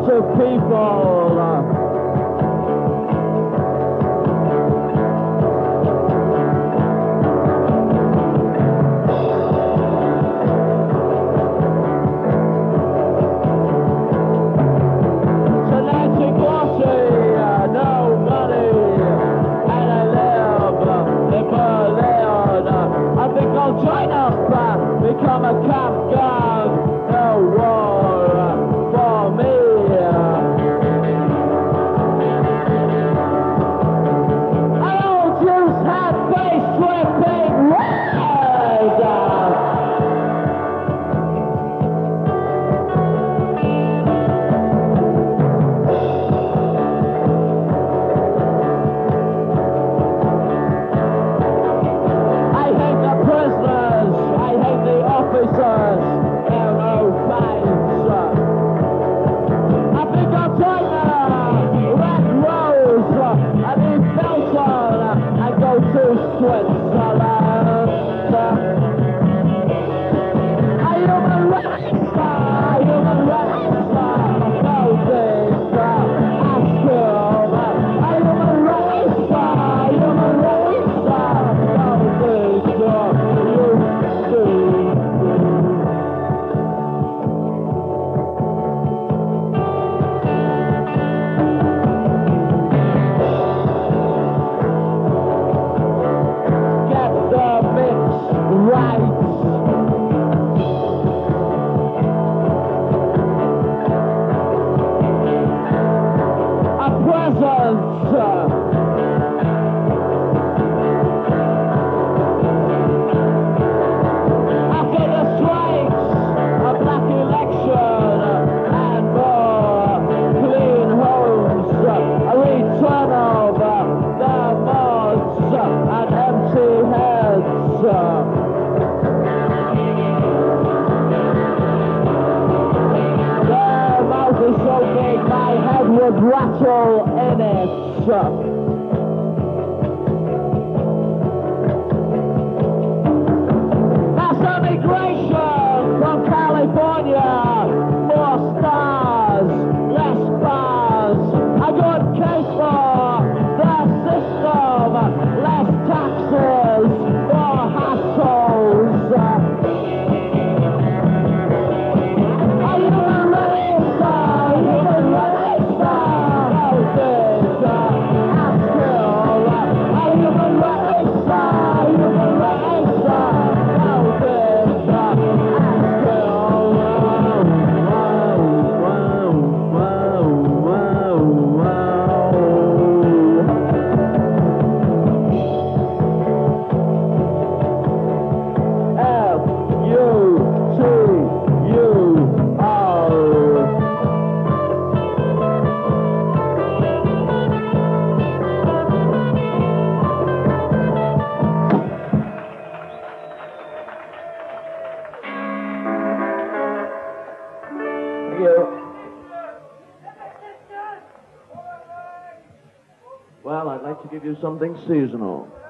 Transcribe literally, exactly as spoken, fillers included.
of people. Uh, Become a camp guard, no war uh, for me. I don't use hat face flipping red. I hate the prisoners, I hate the officers, they're no fights. I think I'll join the Red Rose, I need Belton, I go to Switzerland. A human rights, a human rights, no things, ask him. A human rights, a human rights, no things, you do. Get the mix right. A present. After the strikes, a black election and more clean homes, a return of the mods and empty heads. Their mouth is so big my head would rattle in it. Mass immigration from California, more stars, less bars, a good case for the system, less taxes, more hassles. A human race, a human race, no things, ask him. A human race, a human race, no things, ask him. F U T U R. Thank you. Well, I'd like to give you something seasonal.